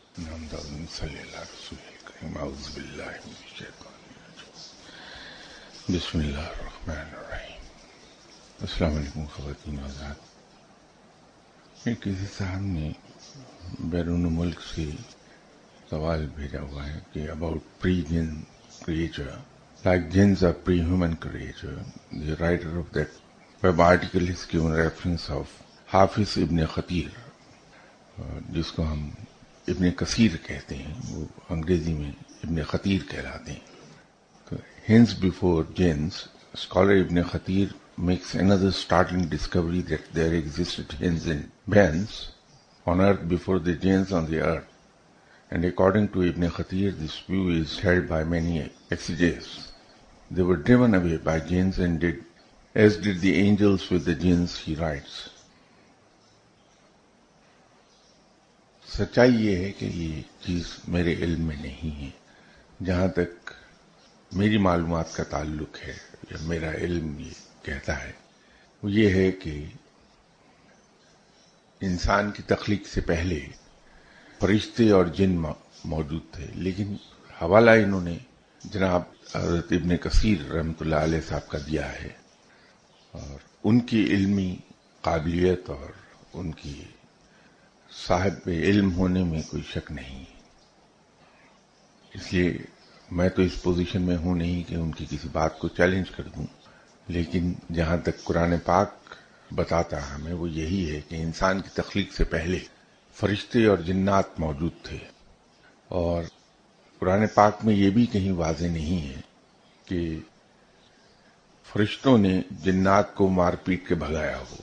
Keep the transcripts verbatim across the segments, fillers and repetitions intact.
اللهم صل على رسول الكريم اعوذ باللہ من الشیطان الرجیم بسم اللہ الرحمن الرحیم. السلام علیکم خواتین و حضرات. کسی صاحب نے بیرون ملک سے سوال بھیجا ہوا ہے کہ about pre jinn creature like jinns are pre human creature. The writer of that web article is given reference of Hafiz Ibn خطیر, جس کو ہم ابن کثیر کہتے ہیں, وہ انگریزی میں ابن خطیر کہلاتے ہیں. تو ہینس بیفور جینس, اسکالر ابن خطیر makes another startling discovery that there existed hens and hens on earth before the gens on the earth. And according to Ibn Khatir, this view is held by many exegetes. They were driven away by jinns and did as did the angels with the jinns, he writes. سچائی یہ ہے کہ یہ چیز میرے علم میں نہیں ہے. جہاں تک میری معلومات کا تعلق ہے یا میرا علم یہ کہتا ہے وہ یہ ہے کہ انسان کی تخلیق سے پہلے فرشتے اور جن موجود تھے, لیکن حوالہ انہوں نے جناب حضرت ابن کثیر رحمۃ اللہ علیہ صاحب کا دیا ہے, اور ان کی علمی قابلیت اور ان کی صاحب علم ہونے میں کوئی شک نہیں. اس لیے میں تو اس پوزیشن میں ہوں نہیں کہ ان کی کسی بات کو چیلنج کر دوں, لیکن جہاں تک قرآن پاک بتاتا ہمیں وہ یہی ہے کہ انسان کی تخلیق سے پہلے فرشتے اور جنات موجود تھے. اور قرآن پاک میں یہ بھی کہیں واضح نہیں ہے کہ فرشتوں نے جنات کو مار پیٹ کے بھگایا ہو.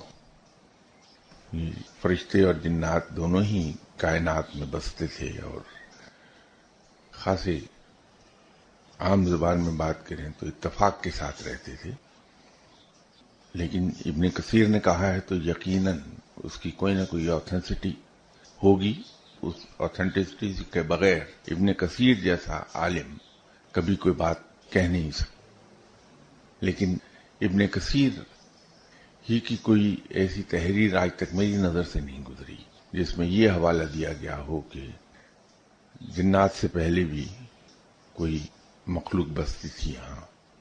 فرشتے اور جنات دونوں ہی کائنات میں بستے تھے اور خاصے عام زبان میں بات کریں تو اتفاق کے ساتھ رہتے تھے. لیکن ابن کثیر نے کہا ہے تو یقیناً اس کی کوئی نہ کوئی اوتھینسٹی ہوگی. اس اوتھینٹسٹی کے بغیر ابن کثیر جیسا عالم کبھی کوئی بات کہہ نہیں سکتا. لیکن ابن کثیر ہی کی کوئی ایسی تحریر آج تک میری نظر سے نہیں گزری جس میں یہ حوالہ دیا گیا ہو کہ جنات سے پہلے بھی کوئی مخلوق بستی تھی. ہاں,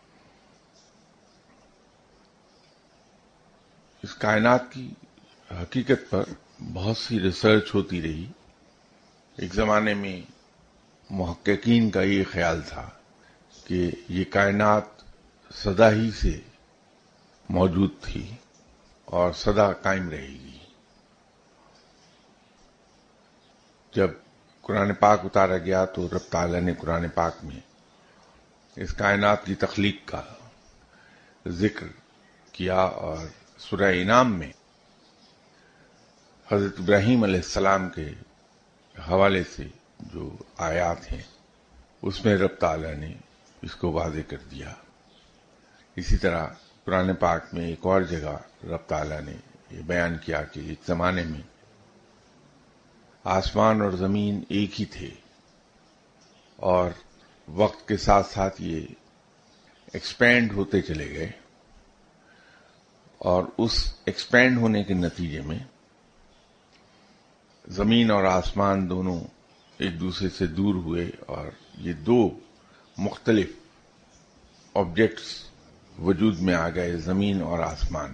اس کائنات کی حقیقت پر بہت سی ریسرچ ہوتی رہی. ایک زمانے میں محققین کا یہ خیال تھا کہ یہ کائنات سدا ہی سے موجود تھی اور سدا قائم رہے گی. جب قرآن پاک اتارا گیا تو رب تعالیٰ نے قرآن پاک میں اس کائنات کی تخلیق کا ذکر کیا, اور سورہ انعام میں حضرت ابراہیم علیہ السلام کے حوالے سے جو آیات ہیں اس میں رب تعالیٰ نے اس کو واضح کر دیا. اسی طرح قرآن پاک میں ایک اور جگہ رب تعالیٰ نے یہ بیان کیا کہ ایک زمانے میں آسمان اور زمین ایک ہی تھے, اور وقت کے ساتھ ساتھ یہ ایکسپینڈ ہوتے چلے گئے, اور اس ایکسپینڈ ہونے کے نتیجے میں زمین اور آسمان دونوں ایک دوسرے سے دور ہوئے, اور یہ دو مختلف آبجیکٹس وجود میں آ گئے, زمین اور آسمان.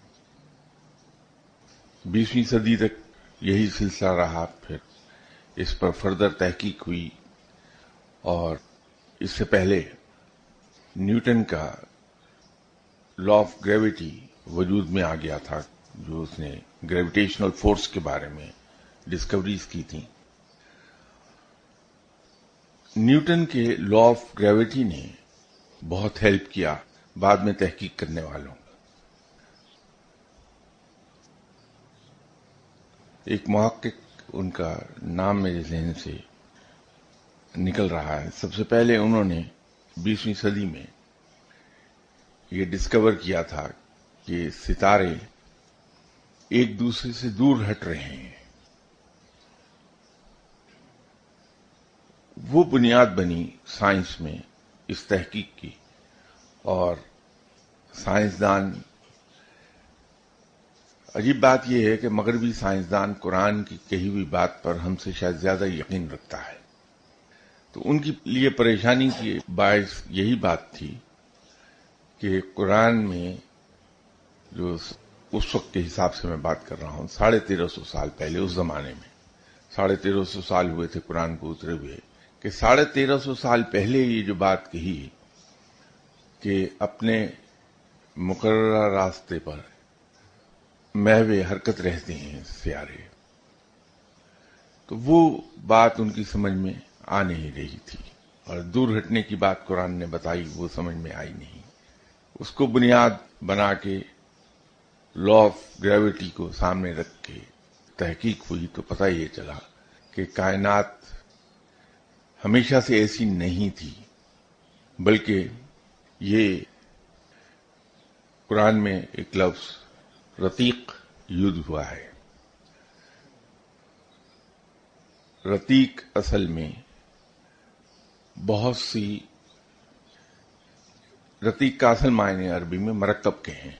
بیسویں صدی تک یہی سلسلہ رہا. پھر اس پر فردر تحقیق ہوئی, اور اس سے پہلے نیوٹن کا لا آف گریویٹی وجود میں آ گیا تھا, جو اس نے گریویٹیشنل فورس کے بارے میں ڈسکوریز کی تھیں. نیوٹن کے لا آف گریویٹی نے بہت ہیلپ کیا بعد میں تحقیق کرنے والوں. ایک محقق, ان کا نام میرے ذہن سے نکل رہا ہے, سب سے پہلے انہوں نے بیسویں صدی میں یہ ڈسکور کیا تھا کہ ستارے ایک دوسرے سے دور ہٹ رہے ہیں. وہ بنیاد بنی سائنس میں اس تحقیق کی, اور سائنسدان عجیب بات یہ ہے کہ مغربی سائنسدان قرآن کی کہی ہوئی بات پر ہم سے شاید زیادہ یقین رکھتا ہے. تو ان کی لیے پریشانی کی باعث یہی بات تھی کہ قرآن میں جو اس وقت کے حساب سے میں بات کر رہا ہوں، ساڑھے تیرہ سو سال پہلے، اس زمانے میں ساڑھے تیرہ سو سال ہوئے تھے قرآن کو اترے ہوئے، کہ ساڑھے تیرہ سو سال پہلے یہ جو بات کہی کہ اپنے مقررہ راستے پر محو حرکت رہتے ہیں سیارے، تو وہ بات ان کی سمجھ میں آ نہیں رہی تھی، اور دور ہٹنے کی بات قرآن نے بتائی وہ سمجھ میں آئی نہیں. اس کو بنیاد بنا کے لا آف گریوٹی کو سامنے رکھ کے تحقیق ہوئی تو پتہ یہ چلا کہ کائنات ہمیشہ سے ایسی نہیں تھی، بلکہ یہ قرآن میں ایک لفظ رتیق یوز ہوا ہے. رتیق اصل میں بہت سی، رتیق کا اصل معنی عربی میں مرکب کے ہیں،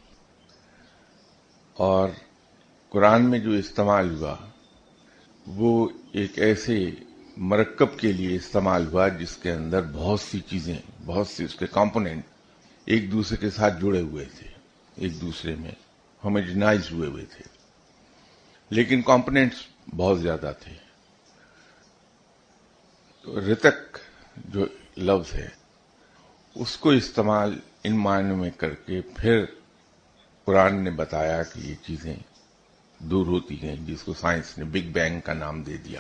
اور قرآن میں جو استعمال ہوا وہ ایک ایسے مرکب کے لیے استعمال ہوا جس کے اندر بہت سی چیزیں، بہت سی اس کے کمپوننٹ ایک دوسرے کے ساتھ جڑے ہوئے تھے، ایک دوسرے میں ہوموجنائز ہوئے ہوئے تھے، لیکن کمپوننٹس بہت زیادہ تھے. تو رتق جو لفظ ہے اس کو استعمال ان معنوں میں کر کے پھر قرآن نے بتایا کہ یہ چیزیں دور ہوتی گئیں، جس کو سائنس نے بگ بینگ کا نام دے دیا.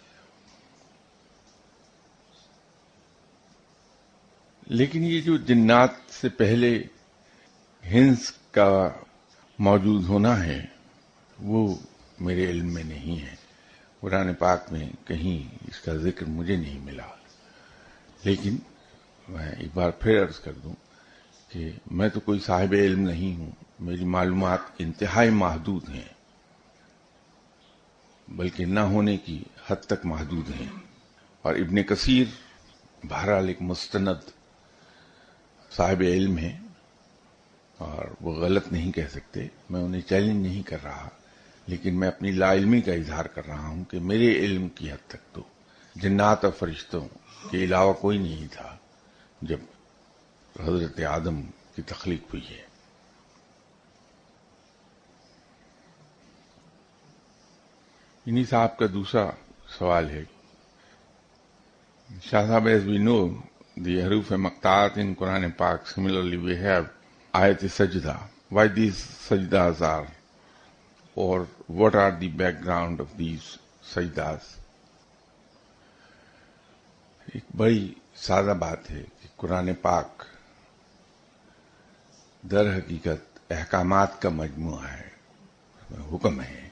لیکن یہ جو جنات سے پہلے ہنس کا موجود ہونا ہے وہ میرے علم میں نہیں ہے، قرآن پاک میں کہیں اس کا ذکر مجھے نہیں ملا. لیکن میں ایک بار پھر عرض کر دوں کہ میں تو کوئی صاحب علم نہیں ہوں، میری معلومات انتہائی محدود ہیں، بلکہ نہ ہونے کی حد تک محدود ہیں. اور ابن کثیر بہرحال ایک مستند صاحب علم ہیں اور وہ غلط نہیں کہہ سکتے، میں انہیں چیلنج نہیں کر رہا، لیکن میں اپنی لا علمی کا اظہار کر رہا ہوں کہ میرے علم کی حد تک تو جنات اور فرشتوں کے علاوہ کوئی نہیں تھا جب حضرت آدم کی تخلیق ہوئی ہے. انہی صاحب کا دوسرا سوال ہے، شاہ صاحب, as we know, the حروف مقطعات in Quran Pak, similarly we have ayat sajda. Why these sajdas are, or what are the background of these sajdas? ایک بڑی سادہ بات ہے کہ قرآن پاک در حقیقت احکامات کا مجموعہ ہے، حکم ہے.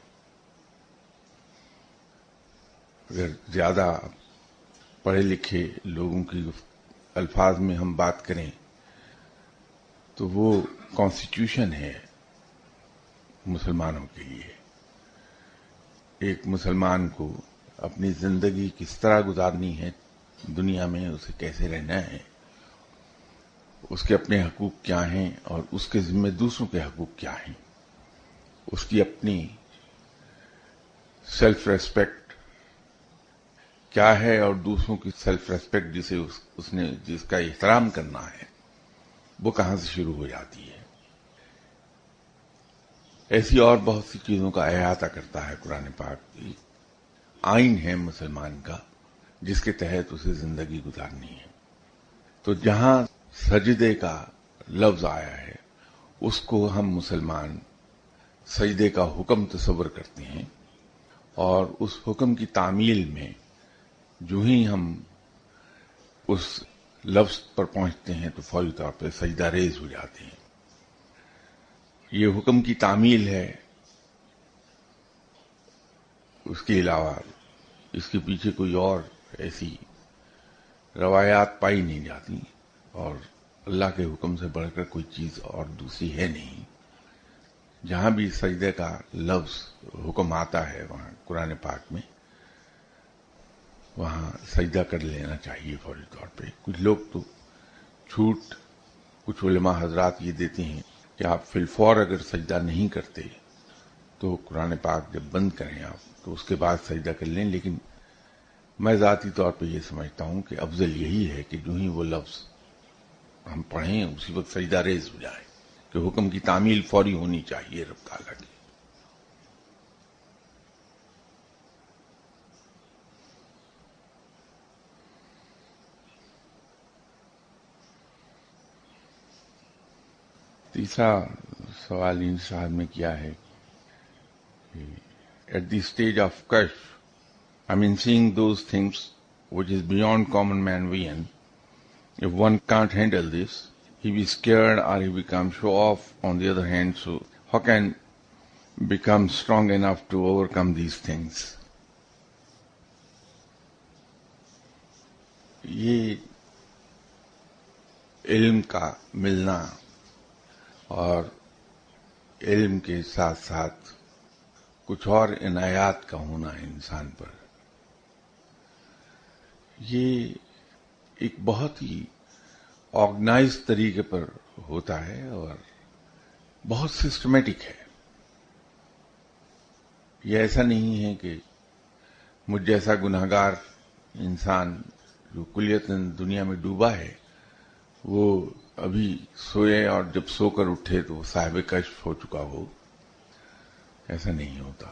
اگر زیادہ پڑھے لکھے لوگوں کی الفاظ میں ہم بات کریں تو وہ کانسٹیٹیوشن ہے مسلمانوں کے لیے. ایک مسلمان کو اپنی زندگی کس طرح گزارنی ہے دنیا میں، اسے کیسے رہنا ہے، اس کے اپنے حقوق کیا ہیں اور اس کے ذمہ دوسروں کے حقوق کیا ہیں، اس کی اپنی سیلف ریسپیکٹ کیا ہے اور دوسروں کی سیلف ریسپیکٹ جسے اس, اس نے جس کا احترام کرنا ہے وہ کہاں سے شروع ہو جاتی ہے. ایسی اور بہت سی چیزوں کا احاطہ کرتا ہے قرآن پاک. آئین ہے مسلمان کا جس کے تحت اسے زندگی گزارنی ہے. تو جہاں سجدے کا لفظ آیا ہے اس کو ہم مسلمان سجدے کا حکم تصور کرتے ہیں، اور اس حکم کی تعمیل میں جو ہی ہم اس لفظ پر پہنچتے ہیں تو فوری طور پہ سجدہ ریز ہو جاتے ہیں. یہ حکم کی تعمیل ہے، اس کے علاوہ اس کے پیچھے کوئی اور ایسی روایات پائی نہیں جاتی، اور اللہ کے حکم سے بڑھ کر کوئی چیز اور دوسری ہے نہیں. جہاں بھی سجدے کا لفظ حکم آتا ہے وہاں قرآن پاک میں وہاں سجدہ کر لینا چاہیے فوری طور پہ. کچھ لوگ تو چھوٹ کچھ علماء حضرات یہ دیتے ہیں کہ آپ فی الفور اگر سجدہ نہیں کرتے تو قرآن پاک جب بند کریں آپ تو اس کے بعد سجدہ کر لیں، لیکن میں ذاتی طور پہ یہ سمجھتا ہوں کہ افضل یہی ہے کہ جو ہی وہ لفظ ہم پڑھیں اسی وقت سجدہ ریز ہو جائے، کہ حکم کی تعمیل فوری ہونی چاہیے رب تعالیٰ کی۔ تیسرا سوال ان صاحب نے کیا ہے کہ ایٹ دی اسٹیج آف کش I mean, seeing those things which is beyond common man vision, if one can't handle this, he be scared or he become show off on the other hand, so how can become strong enough to overcome these things? یہ علم کا ملنا اور علم کے ساتھ ساتھ کچھ اور عنایات کا ہونا انسان پر، یہ ایک بہت ہی آرگنائز طریقے پر ہوتا ہے اور بہت سسٹمیٹک ہے۔ یہ ایسا نہیں ہے کہ مجھ جیسا گناہگار انسان جو کلیتاً دنیا میں ڈوبا ہے وہ ابھی سوئے اور جب سو کر اٹھے تو وہ صاحب کشف ہو چکا ہو، ایسا نہیں ہوتا۔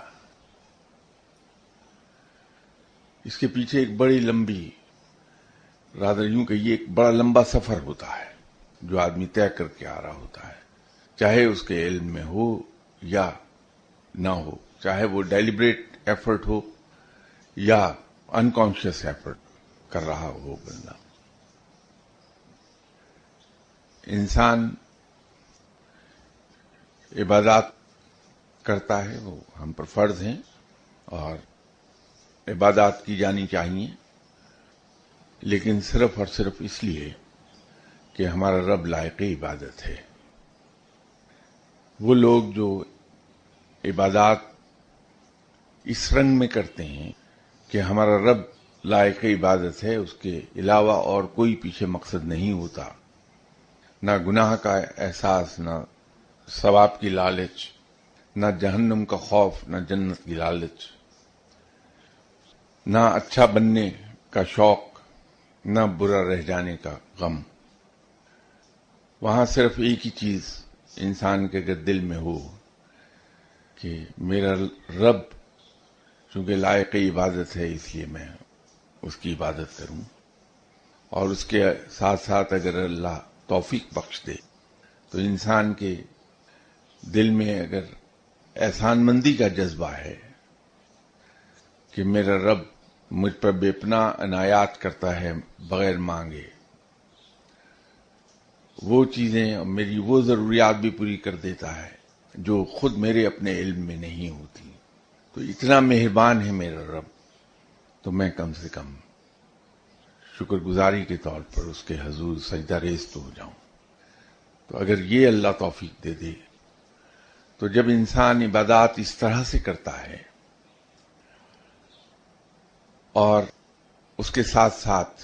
اس کے پیچھے ایک بڑی لمبی، رادر یوں کہ یہ ایک بڑا لمبا سفر ہوتا ہے جو آدمی طے کر کے آ رہا ہوتا ہے، چاہے اس کے علم میں ہو یا نہ ہو، چاہے وہ ڈیلیبریٹ ایفرٹ ہو یا انکانشیس ایفرٹ کر رہا ہو بندہ۔ انسان عبادات کرتا ہے، وہ ہم پر فرض ہیں اور عبادات کی جانی چاہیے، لیکن صرف اور صرف اس لیے کہ ہمارا رب لائق عبادت ہے۔ وہ لوگ جو عبادات اس رنگ میں کرتے ہیں کہ ہمارا رب لائق عبادت ہے، اس کے علاوہ اور کوئی پیچھے مقصد نہیں ہوتا، نہ گناہ کا احساس، نہ ثواب کی لالچ، نہ جہنم کا خوف، نہ جنت کی لالچ، نہ اچھا بننے کا شوق، نہ برا رہ جانے کا غم۔ وہاں صرف ایک ہی چیز انسان کے اگر دل میں ہو کہ میرا رب چونکہ لائق عبادت ہے اس لیے میں اس کی عبادت کروں، اور اس کے ساتھ ساتھ اگر اللہ توفیق بخش دے تو انسان کے دل میں اگر احسان مندی کا جذبہ ہے کہ میرا رب مجھ پر بے پناہ عنایات کرتا ہے بغیر مانگے، وہ چیزیں اور میری وہ ضروریات بھی پوری کر دیتا ہے جو خود میرے اپنے علم میں نہیں ہوتی، تو اتنا مہربان ہے میرا رب، تو میں کم سے کم شکر گزاری کے طور پر اس کے حضور سجدہ ریز تو ہو جاؤں۔ تو اگر یہ اللہ توفیق دے دے تو جب انسان عبادات اس طرح سے کرتا ہے اور اس کے ساتھ ساتھ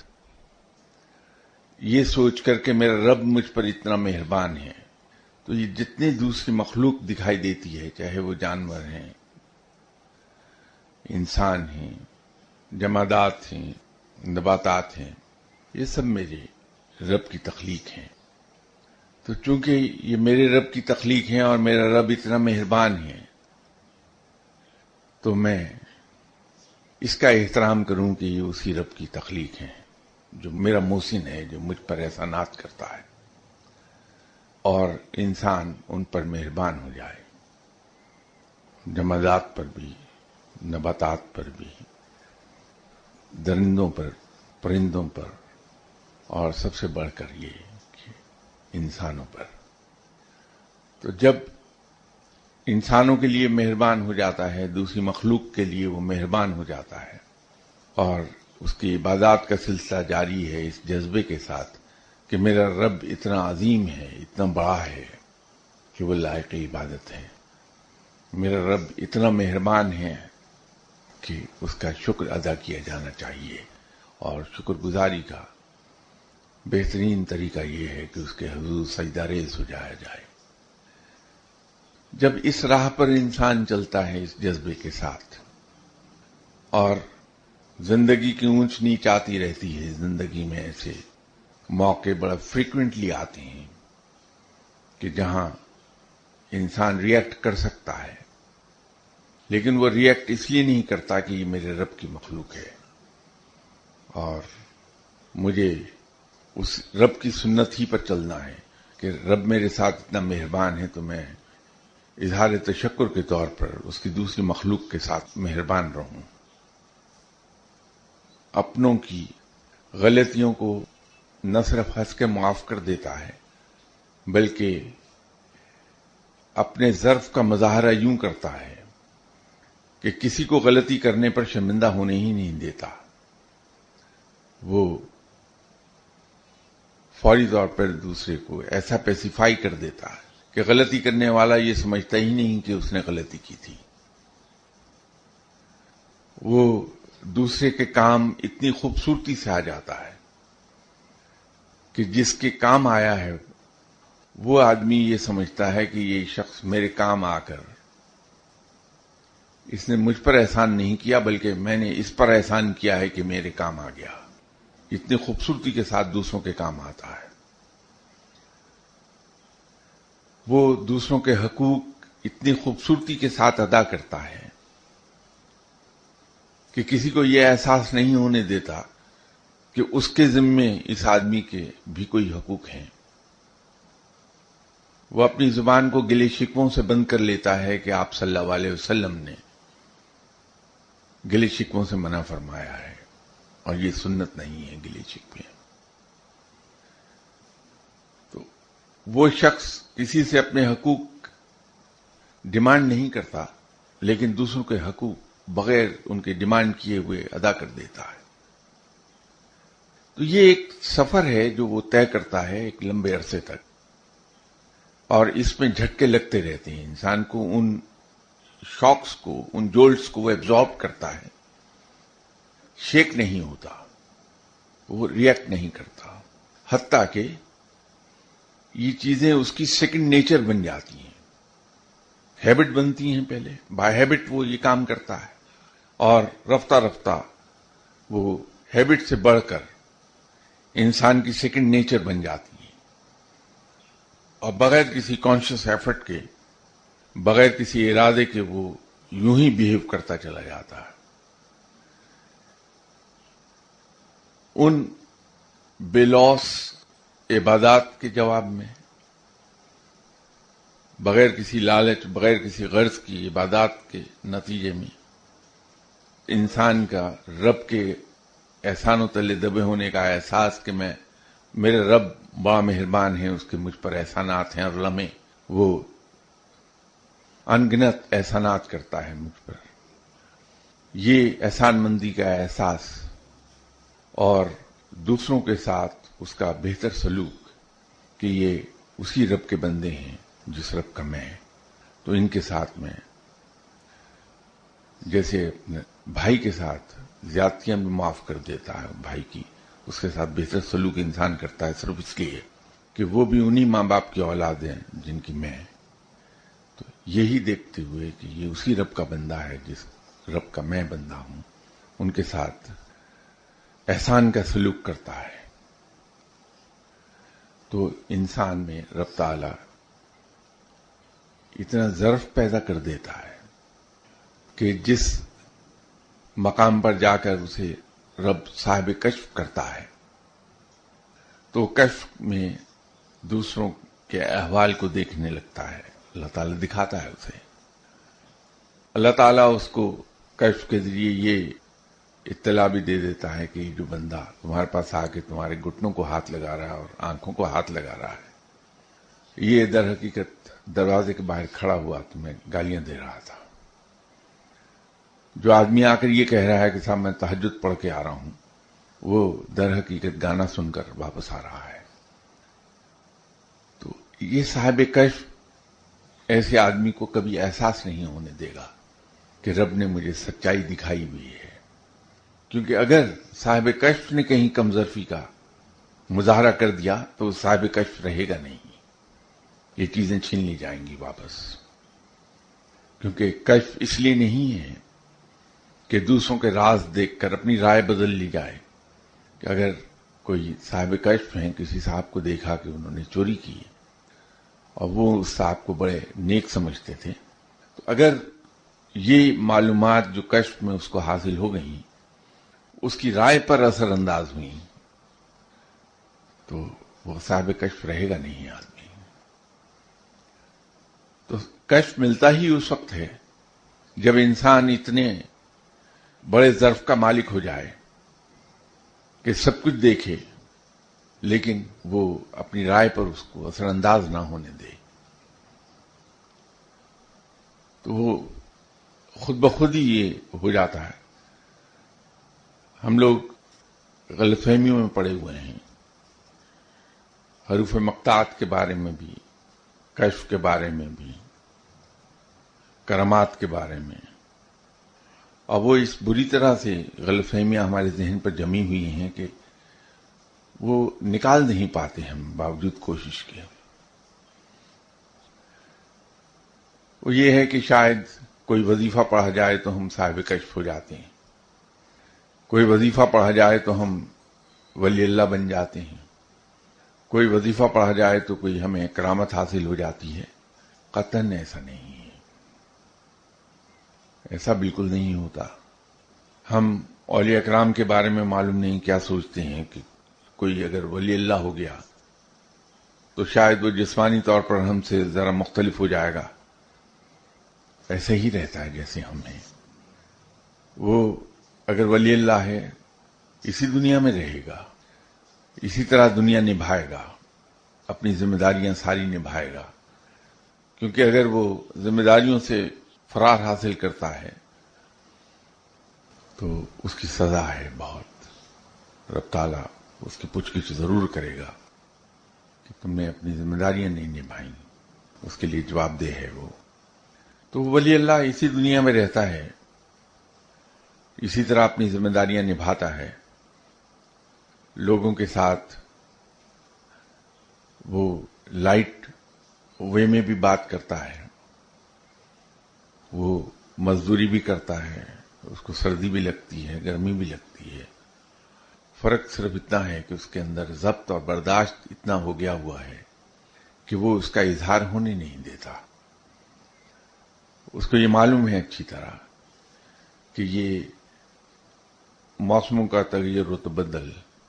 یہ سوچ کر کے میرا رب مجھ پر اتنا مہربان ہے، تو یہ جتنی دوسری مخلوق دکھائی دیتی ہے، چاہے وہ جانور ہیں، انسان ہیں، جمادات ہیں، نباتات ہیں، یہ سب میرے رب کی تخلیق ہیں۔ تو چونکہ یہ میرے رب کی تخلیق ہیں اور میرا رب اتنا مہربان ہے، تو میں اس کا احترام کروں کہ یہ اسی رب کی تخلیق ہیں جو میرا محسن ہے، جو مجھ پر احسانات کرتا ہے، اور انسان ان پر مہربان ہو جائے، جمادات پر بھی، نباتات پر بھی، درندوں پر، پرندوں پر، اور سب سے بڑھ کر یہ کہ انسانوں پر۔ تو جب انسانوں کے لیے مہربان ہو جاتا ہے، دوسری مخلوق کے لیے وہ مہربان ہو جاتا ہے، اور اس کی عبادات کا سلسلہ جاری ہے اس جذبے کے ساتھ کہ میرا رب اتنا عظیم ہے، اتنا بڑا ہے کہ وہ لائق عبادت ہے، میرا رب اتنا مہربان ہے کہ اس کا شکر ادا کیا جانا چاہیے، اور شکر گزاری کا بہترین طریقہ یہ ہے کہ اس کے حضور سجدہ ریز ہو جایا جائے۔ جب اس راہ پر انسان چلتا ہے اس جذبے کے ساتھ، اور زندگی کی اونچ نیچ آتی رہتی ہے، زندگی میں ایسے موقع بڑا فریکوینٹلی آتے ہیں کہ جہاں انسان ریئیکٹ کر سکتا ہے، لیکن وہ ریئیکٹ اس لیے نہیں کرتا کہ یہ میرے رب کی مخلوق ہے اور مجھے اس رب کی سنت ہی پر چلنا ہے کہ رب میرے ساتھ اتنا مہربان ہے تو میں اظہار تشکر کے طور پر اس کی دوسری مخلوق کے ساتھ مہربان رہوں، اپنوں کی غلطیوں کو نہ صرف ہنس کے معاف کر دیتا ہے بلکہ اپنے ظرف کا مظاہرہ یوں کرتا ہے کہ کسی کو غلطی کرنے پر شرمندہ ہونے ہی نہیں دیتا، وہ فوری طور پر دوسرے کو ایسا پیسیفائی کر دیتا ہے کہ غلطی کرنے والا یہ سمجھتا ہی نہیں کہ اس نے غلطی کی تھی۔ وہ دوسرے کے کام اتنی خوبصورتی سے آ جاتا ہے کہ جس کے کام آیا ہے وہ آدمی یہ سمجھتا ہے کہ یہ شخص میرے کام آ کر اس نے مجھ پر احسان نہیں کیا بلکہ میں نے اس پر احسان کیا ہے کہ میرے کام آ گیا۔ اتنی خوبصورتی کے ساتھ دوسروں کے کام آتا ہے۔ وہ دوسروں کے حقوق اتنی خوبصورتی کے ساتھ ادا کرتا ہے کہ کسی کو یہ احساس نہیں ہونے دیتا کہ اس کے ذمے اس آدمی کے بھی کوئی حقوق ہیں۔ وہ اپنی زبان کو گلے شکووں سے بند کر لیتا ہے کہ آپ صلی اللہ علیہ وسلم نے گلے شکووں سے منع فرمایا ہے اور یہ سنت نہیں ہے گلے شکوے۔ تو وہ شخص کسی سے اپنے حقوق ڈیمانڈ نہیں کرتا لیکن دوسروں کے حقوق بغیر ان کے ڈیمانڈ کیے ہوئے ادا کر دیتا ہے۔ تو یہ ایک سفر ہے جو وہ طے کرتا ہے ایک لمبے عرصے تک، اور اس میں جھٹکے لگتے رہتے ہیں۔ انسان کو ان شاکس کو، ان جولٹس کو وہ ایبزارب کرتا ہے، شیک نہیں ہوتا، وہ ریئیکٹ نہیں کرتا، حتیٰ کہ یہ چیزیں اس کی سیکنڈ نیچر بن جاتی ہیں، ہیبٹ بنتی ہیں۔ پہلے بائی ہیبٹ وہ یہ کام کرتا ہے اور رفتہ رفتہ وہ ہیبٹ سے بڑھ کر انسان کی سیکنڈ نیچر بن جاتی ہے، اور بغیر کسی کانشیس ایفرٹ کے، بغیر کسی ارادے کے وہ یوں ہی بیہیو کرتا چلا جاتا ہے۔ ان بے لوث عبادات کے جواب میں، بغیر کسی لالچ، بغیر کسی غرض کی عبادات کے نتیجے میں انسان کا رب کے احسان و تلے دبے ہونے کا احساس کہ میں میرے رب بڑا مہربان ہے، اس کے مجھ پر احسانات ہیں اور لمحے وہ انگنت احسانات کرتا ہے مجھ پر۔ یہ احسان مندی کا احساس اور دوسروں کے ساتھ اس کا بہتر سلوک کہ یہ اسی رب کے بندے ہیں جس رب کا میں، تو ان کے ساتھ میں جیسے اپنے بھائی کے ساتھ زیادتیاں بھی معاف کر دیتا ہے، بھائی کی اس کے ساتھ بہتر سلوک انسان کرتا ہے صرف اس لیے کہ وہ بھی انہی ماں باپ کی اولاد ہیں جن کی میں، تو یہی دیکھتے ہوئے کہ یہ اسی رب کا بندہ ہے جس رب کا میں بندہ ہوں، ان کے ساتھ احسان کا سلوک کرتا ہے، تو انسان میں رب تعالی اتنا ظرف پیدا کر دیتا ہے کہ جس مقام پر جا کر اسے رب صاحب کشف کرتا ہے تو کشف میں دوسروں کے احوال کو دیکھنے لگتا ہے، اللہ تعالیٰ دکھاتا ہے اسے، اللہ تعالیٰ اس کو کشف کے ذریعے یہ اطلاع بھی دے دیتا ہے کہ یہ جو بندہ تمہارے پاس آ کے تمہارے گھٹنوں کو ہاتھ لگا رہا ہے اور آنکھوں کو ہاتھ لگا رہا ہے، یہ در حقیقت دروازے کے باہر کھڑا ہوا تمہیں گالیاں دے رہا تھا۔ جو آدمی آ کر یہ کہہ رہا ہے کہ صاحب میں تہجد پڑھ کے آ رہا ہوں، وہ در حقیقت گانا سن کر واپس آ رہا ہے۔ تو یہ صاحب کشف ایسے آدمی کو کبھی احساس نہیں ہونے دے گا کہ رب نے مجھے سچائی دکھائی ہوئی ہے، کیونکہ اگر صاحب کشف نے کہیں کمظرفی کا مظاہرہ کر دیا تو صاحب کشف رہے گا نہیں، یہ چیزیں چھین لی جائیں گی واپس۔ کیونکہ کشف اس لیے نہیں ہے کہ دوسروں کے راز دیکھ کر اپنی رائے بدل لی جائے کہ اگر کوئی صاحب کشف ہیں، کسی صاحب کو دیکھا کہ انہوں نے چوری کی اور وہ اس صاحب کو بڑے نیک سمجھتے تھے، تو اگر یہ معلومات جو کشف میں اس کو حاصل ہو گئیں اس کی رائے پر اثر انداز ہوئیں تو وہ صاحب کشف رہے گا نہیں آدمی۔ تو کشف ملتا ہی اس وقت ہے جب انسان اتنے بڑے ظرف کا مالک ہو جائے کہ سب کچھ دیکھے لیکن وہ اپنی رائے پر اس کو اثر انداز نہ ہونے دے، تو وہ خود بخود ہی یہ ہو جاتا ہے۔ ہم لوگ غلط فہمیوں میں پڑے ہوئے ہیں، حروف مقطعات کے بارے میں بھی، کشف کے بارے میں بھی، کرامات کے بارے میں، اور وہ اس بری طرح سے غلط فہمیاں ہمارے ذہن پر جمی ہوئی ہیں کہ وہ نکال نہیں پاتے ہم باوجود کوشش کے۔ وہ یہ ہے کہ شاید کوئی وظیفہ پڑھا جائے تو ہم صاحب کشف ہو جاتے ہیں، کوئی وظیفہ پڑھا جائے تو ہم ولی اللہ بن جاتے ہیں، کوئی وظیفہ پڑھا جائے تو کوئی ہمیں کرامت حاصل ہو جاتی ہے۔ قطعاً ایسا نہیں ہے، ایسا بالکل نہیں ہوتا۔ ہم اولیاء اکرام کے بارے میں معلوم نہیں کیا سوچتے ہیں کہ کوئی اگر ولی اللہ ہو گیا تو شاید وہ جسمانی طور پر ہم سے ذرا مختلف ہو جائے گا، ایسے ہی رہتا ہے جیسے ہم ہیں۔ وہ اگر ولی اللہ ہے اسی دنیا میں رہے گا، اسی طرح دنیا نبھائے گا، اپنی ذمہ داریاں ساری نبھائے گا، کیونکہ اگر وہ ذمہ داریوں سے فرار حاصل کرتا ہے تو اس کی سزا ہے بہت، رب تعالیٰ اس کی پوچھ گچھ ضرور کرے گا کہ تم نے اپنی ذمہ داریاں نہیں نبھائیں، اس کے لیے جواب دہ ہے وہ۔ تو ولی اللہ اسی دنیا میں رہتا ہے، اسی طرح اپنی ذمہ داریاں نبھاتا ہے، لوگوں کے ساتھ وہ لائٹ وے میں بھی بات کرتا ہے، وہ مزدوری بھی کرتا ہے، اس کو سردی بھی لگتی ہے، گرمی بھی لگتی ہے، فرق صرف اتنا ہے کہ اس کے اندر ضبط اور برداشت اتنا ہو گیا ہوا ہے کہ وہ اس کا اظہار ہونے نہیں دیتا۔ اس کو یہ معلوم ہے اچھی طرح کہ یہ موسموں کا تغیر و تبدل،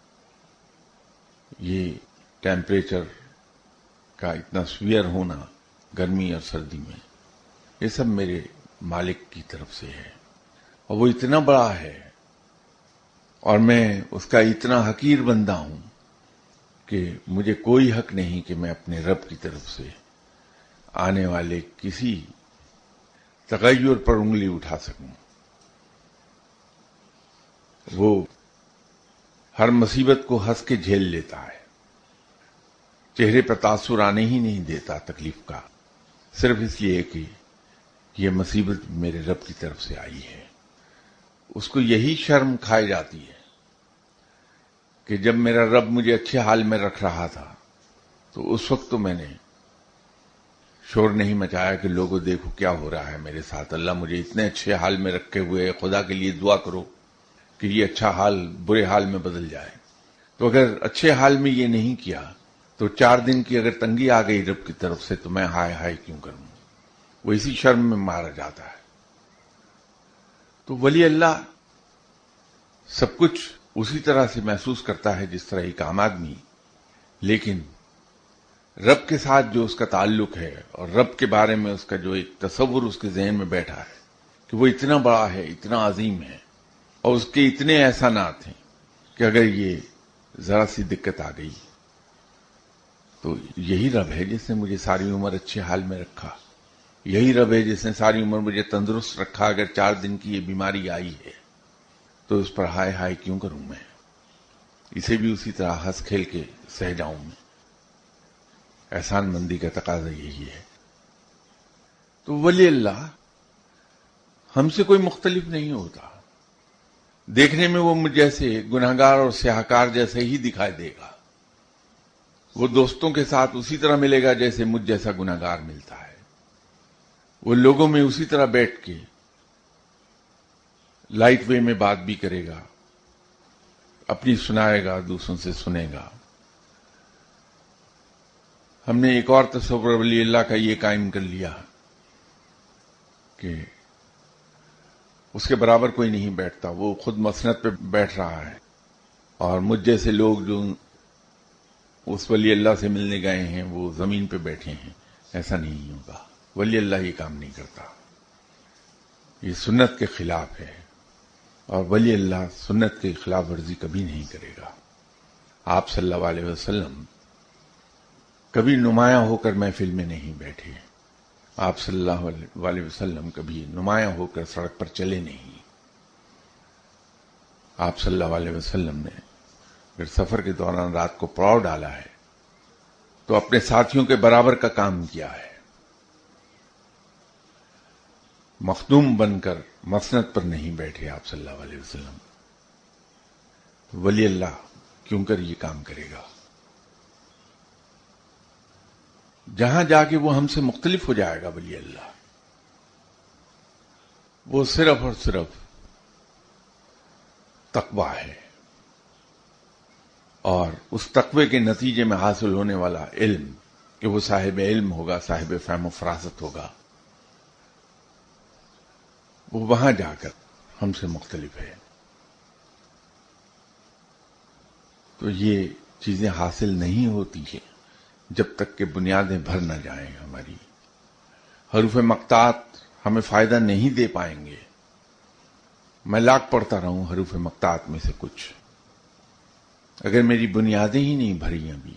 یہ ٹیمپریچر کا اتنا سویئر ہونا گرمی اور سردی میں، یہ سب میرے مالک کی طرف سے ہے، اور وہ اتنا بڑا ہے اور میں اس کا اتنا حقیر بندہ ہوں کہ مجھے کوئی حق نہیں کہ میں اپنے رب کی طرف سے آنے والے کسی تغیر پر انگلی اٹھا سکوں۔ وہ ہر مصیبت کو ہنس کے جھیل لیتا ہے، چہرے پر تاثر آنے ہی نہیں دیتا تکلیف کا، صرف اس لیے کہ یہ مصیبت میرے رب کی طرف سے آئی ہے۔ اس کو یہی شرم کھائی جاتی ہے کہ جب میرا رب مجھے اچھے حال میں رکھ رہا تھا تو اس وقت تو میں نے شور نہیں مچایا کہ لوگوں دیکھو کیا ہو رہا ہے میرے ساتھ، اللہ مجھے اتنے اچھے حال میں رکھے ہوئے، خدا کے لیے دعا کرو کہ یہ اچھا حال برے حال میں بدل جائے۔ تو اگر اچھے حال میں یہ نہیں کیا تو چار دن کی اگر تنگی آ گئی رب کی طرف سے تو میں ہائے ہائے کیوں کروں، وہ اسی شرم میں مارا جاتا ہے۔ تو ولی اللہ سب کچھ اسی طرح سے محسوس کرتا ہے جس طرح ایک عام آدمی، لیکن رب کے ساتھ جو اس کا تعلق ہے اور رب کے بارے میں اس کا جو ایک تصور اس کے ذہن میں بیٹھا ہے کہ وہ اتنا بڑا ہے، اتنا عظیم ہے، اور اس کے اتنے احسانات ہیں کہ اگر یہ ذرا سی دقت آ گئی تو یہی رب ہے جس نے مجھے ساری عمر اچھے حال میں رکھا، یہی رب ہے جس نے ساری عمر مجھے تندرست رکھا، اگر چار دن کی یہ بیماری آئی ہے تو اس پر ہائے ہائے کیوں کروں میں، اسے بھی اسی طرح ہنس کھیل کے سہ جاؤں میں۔ احسان مندی کا تقاضا یہی ہے۔ تو ولی اللہ ہم سے کوئی مختلف نہیں ہوتا، دیکھنے میں وہ مجھ جیسے گناہگار اور سیاہکار جیسے ہی دکھائی دے گا، وہ دوستوں کے ساتھ اسی طرح ملے گا جیسے مجھ جیسا گناہگار ملتا ہے، وہ لوگوں میں اسی طرح بیٹھ کے لائٹ وے میں بات بھی کرے گا، اپنی سنائے گا، دوسروں سے سنے گا۔ ہم نے ایک اور تصور ولی اللہ کا یہ قائم کر لیا کہ اس کے برابر کوئی نہیں بیٹھتا، وہ خود مسند پہ بیٹھ رہا ہے، اور مجھ جیسے لوگ جو اس ولی اللہ سے ملنے گئے ہیں وہ زمین پہ بیٹھے ہیں۔ ایسا نہیں ہوگا، ولی اللہ یہ کام نہیں کرتا، یہ سنت کے خلاف ہے، اور ولی اللہ سنت کے خلاف ورزی کبھی نہیں کرے گا۔ آپ صلی اللہ علیہ وسلم کبھی نمایاں ہو کر محفل میں نہیں بیٹھے، آپ صلی اللہ علیہ وسلم کبھی نمایاں ہو کر سڑک پر چلے نہیں۔ آپ صلی اللہ علیہ وسلم نے اگر سفر کے دوران رات کو پڑاؤ ڈالا ہے تو اپنے ساتھیوں کے برابر کا کام کیا ہے، مخدوم بن کر مسند پر نہیں بیٹھے آپ صلی اللہ علیہ وسلم۔ ولی اللہ کیوں کر یہ کام کرے گا؟ جہاں جا کے وہ ہم سے مختلف ہو جائے گا ولی اللہ، وہ صرف اور صرف تقویٰ ہے، اور اس تقوی کے نتیجے میں حاصل ہونے والا علم کہ وہ صاحب علم ہوگا، صاحب فہم و فراست ہوگا، وہ وہاں جا کر ہم سے مختلف ہے۔ تو یہ چیزیں حاصل نہیں ہوتی ہیں جب تک کہ بنیادیں بھر نہ جائیں ہماری۔ حروف مقطعات ہمیں فائدہ نہیں دے پائیں گے، میں لاکھ پڑھتا رہوں حروف مقطعات میں سے کچھ، اگر میری بنیادیں ہی نہیں بھری ابھی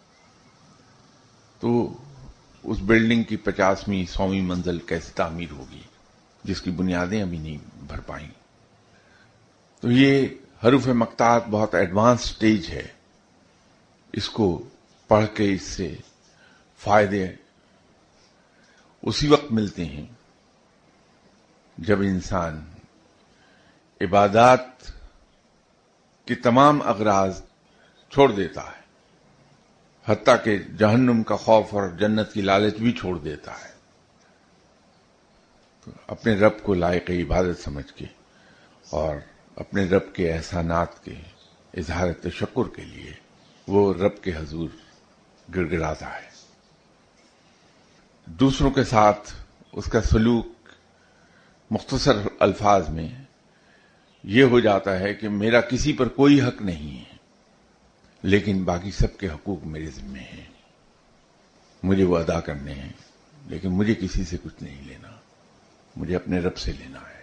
تو اس بلڈنگ کی پچاسویں سویں منزل کیسے تعمیر ہوگی جس کی بنیادیں ابھی نہیں بھر پائیں۔ تو یہ حروف مقطعات بہت ایڈوانس سٹیج ہے، اس کو پڑھ کے اس سے فائدے اسی وقت ملتے ہیں جب انسان عبادات کی تمام اغراض چھوڑ دیتا ہے، حتیٰ کہ جہنم کا خوف اور جنت کی لالچ بھی چھوڑ دیتا ہے، تو اپنے رب کو لائق عبادت سمجھ کے اور اپنے رب کے احسانات کے اظہار تشکر کے لیے وہ رب کے حضور گڑ گڑاتا ہے۔ دوسروں کے ساتھ اس کا سلوک مختصر الفاظ میں یہ ہو جاتا ہے کہ میرا کسی پر کوئی حق نہیں ہے، لیکن باقی سب کے حقوق میرے ذمہ ہیں، مجھے وہ ادا کرنے ہیں، لیکن مجھے کسی سے کچھ نہیں لینا، مجھے اپنے رب سے لینا ہے۔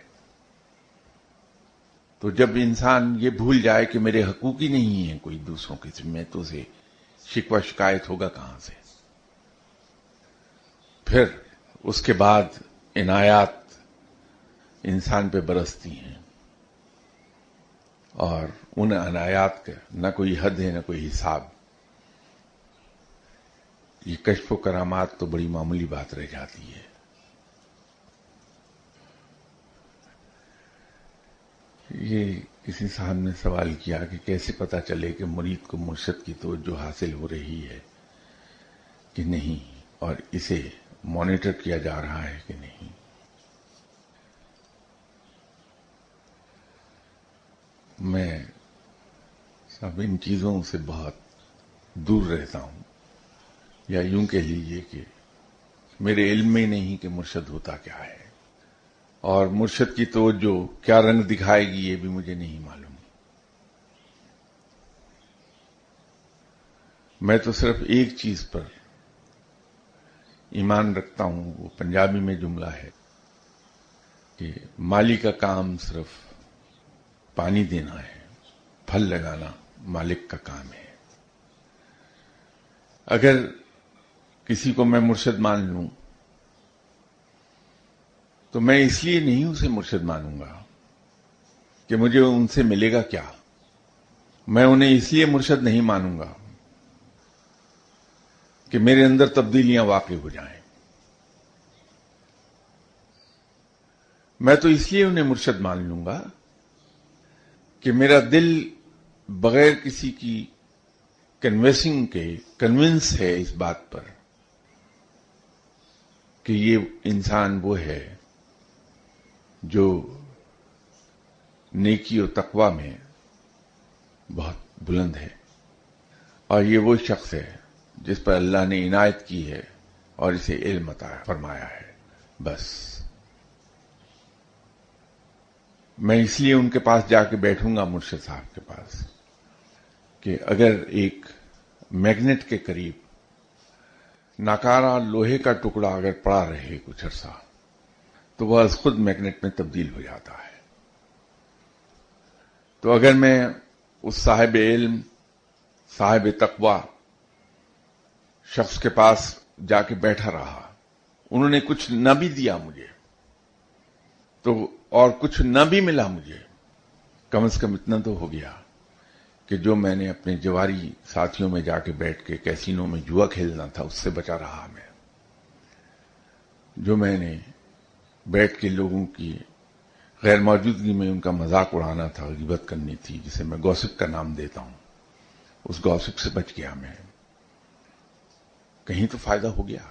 تو جب انسان یہ بھول جائے کہ میرے حقوق ہی نہیں ہیں کوئی دوسروں کے ذمہ، تو اسے شکوہ شکایت ہوگا کہاں سے؟ پھر اس کے بعد عنایات انسان پہ برستی ہیں، اور ان عنایات کا نہ کوئی حد ہے نہ کوئی حساب۔ یہ کشف و کرامات تو بڑی معمولی بات رہ جاتی ہے۔ یہ کسی صاحب نے سوال کیا کہ کیسے پتا چلے کہ مرید کو مرشد کی توجہ حاصل ہو رہی ہے کہ نہیں، اور اسے مانیٹر کیا جا رہا ہے کہ نہیں۔ میں سب ان چیزوں سے بہت دور رہتا ہوں، یا یوں کہہ لیجئے کہ میرے علم میں نہیں کہ مرشد ہوتا کیا ہے، اور مرشد کی توجہ کیا رنگ دکھائے گی یہ بھی مجھے نہیں معلوم۔ میں تو صرف ایک چیز پر ایمان رکھتا ہوں، وہ پنجابی میں جملہ ہے کہ مالی کا کام صرف پانی دینا ہے، پھل لگانا مالک کا کام ہے۔ اگر کسی کو میں مرشد مان لوں تو میں اس لیے نہیں اسے مرشد مانوں گا کہ مجھے ان سے ملے گا کیا، میں انہیں اس لیے مرشد نہیں مانوں گا کہ میرے اندر تبدیلیاں واقع ہو جائیں، میں تو اس لیے انہیں مرشد مان لوں گا کہ میرا دل بغیر کسی کی کنوینسنگ کے کنونس ہے اس بات پر کہ یہ انسان وہ ہے جو نیکی اور تقوی میں بہت بلند ہے، اور یہ وہ شخص ہے جس پر اللہ نے عنایت کی ہے اور اسے علم عطا فرمایا ہے۔ بس میں اس لیے ان کے پاس جا کے بیٹھوں گا، مرشد صاحب کے پاس، کہ اگر ایک میگنیٹ کے قریب ناکارہ لوہے کا ٹکڑا اگر پڑا رہے کچھ عرصہ تو وہ از خود میگنیٹ میں تبدیل ہو جاتا ہے۔ تو اگر میں اس صاحب علم، صاحب تقوی شخص کے پاس جا کے بیٹھا رہا، انہوں نے کچھ نہ بھی دیا مجھے تو اور کچھ نہ بھی ملا مجھے، کم از کم اتنا تو ہو گیا کہ جو میں نے اپنے جواری ساتھیوں میں جا کے بیٹھ کے کیسینو میں جوا کھیلنا تھا اس سے بچا رہا میں، جو میں نے بیٹھ کے لوگوں کی غیر موجودگی میں ان کا مذاق اڑانا تھا، غیبت کرنی تھی، جسے میں گوسپ کا نام دیتا ہوں، اس گوسپ سے بچ گیا میں، کہیں تو فائدہ ہو گیا۔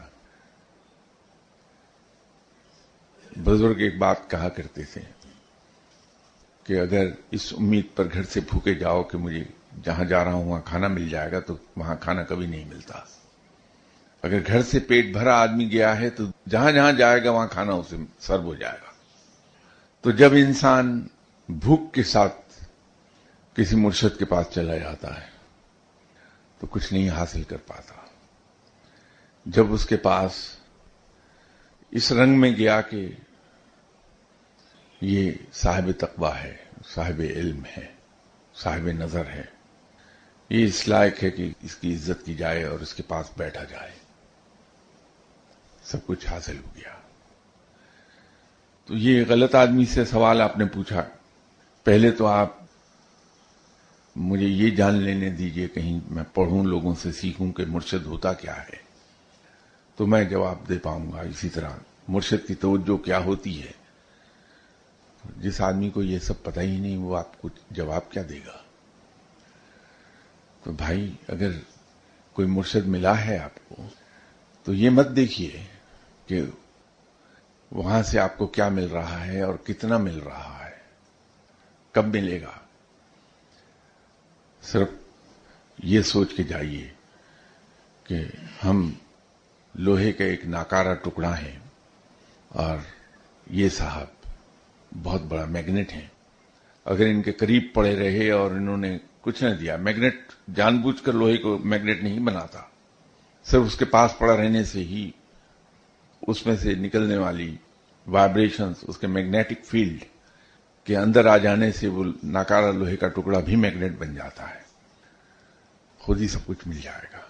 بزرگ ایک بات کہا کرتے تھے کہ اگر اس امید پر گھر سے بھوکے جاؤ کہ مجھے جہاں جا رہا ہوں وہاں کھانا مل جائے گا تو وہاں کھانا کبھی نہیں ملتا۔ اگر گھر سے پیٹ بھرا آدمی گیا ہے تو جہاں جہاں جائے گا وہاں کھانا اسے سرو ہو جائے گا۔ تو جب انسان بھوک کے ساتھ کسی مرشد کے پاس چلا جاتا ہے تو کچھ نہیں حاصل کر پاتا۔ جب اس کے پاس اس رنگ میں گیا کہ یہ صاحب تقوی ہے، صاحب علم ہے، صاحب نظر ہے، یہ اس لائق ہے کہ اس کی عزت کی جائے اور اس کے پاس بیٹھا جائے، سب کچھ حاصل ہو گیا۔ تو یہ غلط آدمی سے سوال آپ نے پوچھا، پہلے تو آپ مجھے یہ جان لینے دیجئے، کہیں میں پڑھوں، لوگوں سے سیکھوں کہ مرشد ہوتا کیا ہے، تو میں جواب دے پاؤں گا۔ اسی طرح مرشد کی توجہ کیا ہوتی ہے، جس آدمی کو یہ سب پتہ ہی نہیں وہ آپ کو جواب کیا دے گا؟ تو بھائی اگر کوئی مرشد ملا ہے آپ کو تو یہ مت دیکھیے کہ وہاں سے آپ کو کیا مل رہا ہے اور کتنا مل رہا ہے، کب ملے گا، صرف یہ سوچ کے جائیے کہ ہم لوہے کا ایک ناکارہ ٹکڑا ہے اور یہ صاحب بہت بڑا میگنیٹ ہے۔ اگر ان کے قریب پڑے رہے اور انہوں نے کچھ نہ دیا، میگنیٹ جان بوجھ کر لوہے کو میگنیٹ نہیں بناتا، صرف اس کے پاس پڑا رہنے سے ہی اس میں سے نکلنے والی وائبریشنز، اس کے میگنیٹک فیلڈ کے اندر آ جانے سے وہ ناکارہ لوہے کا ٹکڑا بھی میگنیٹ بن جاتا ہے، خود ہی سب کچھ مل جائے گا۔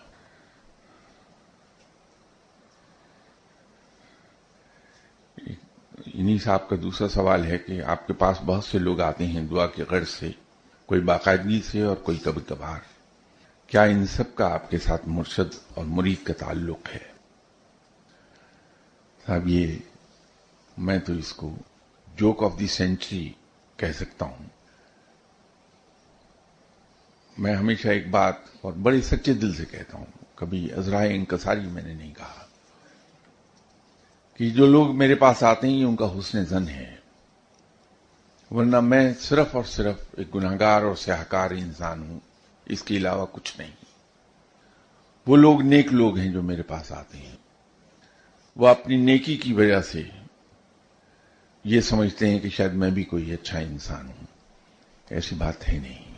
انہی صاحب کا دوسرا سوال ہے کہ آپ کے پاس بہت سے لوگ آتے ہیں دعا کے غرض سے، کوئی باقاعدگی سے اور کوئی کبھی کبھار، کیا ان سب کا آپ کے ساتھ مرشد اور مرید کا تعلق ہے؟ صاحب یہ میں تو اس کو جوک آف دی سینچری کہہ سکتا ہوں۔ میں ہمیشہ ایک بات اور بڑے سچے دل سے کہتا ہوں، کبھی ازرائے انکساری میں نے نہیں کہا، کہ جو لوگ میرے پاس آتے ہیں یہ ان کا حسن ظن ہے، ورنہ میں صرف اور صرف ایک گناہگار اور سیاہکار انسان ہوں، اس کے علاوہ کچھ نہیں۔ وہ لوگ نیک لوگ ہیں جو میرے پاس آتے ہیں، وہ اپنی نیکی کی وجہ سے یہ سمجھتے ہیں کہ شاید میں بھی کوئی اچھا انسان ہوں، ایسی بات ہے نہیں۔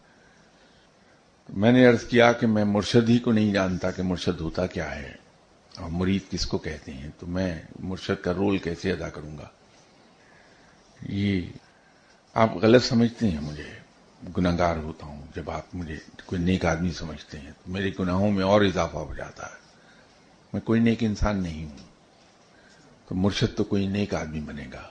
میں نے عرض کیا کہ میں مرشد ہی کو نہیں جانتا کہ مرشد ہوتا کیا ہے اور مرید کس کو کہتے ہیں، تو میں مرشد کا رول کیسے ادا کروں گا؟ یہ آپ غلط سمجھتے ہیں، مجھے گناہگار ہوتا ہوں جب آپ مجھے کوئی نیک آدمی سمجھتے ہیں تو میرے گناہوں میں اور اضافہ ہو جاتا ہے۔ میں کوئی نیک انسان نہیں ہوں، تو مرشد تو کوئی نیک آدمی بنے گا۔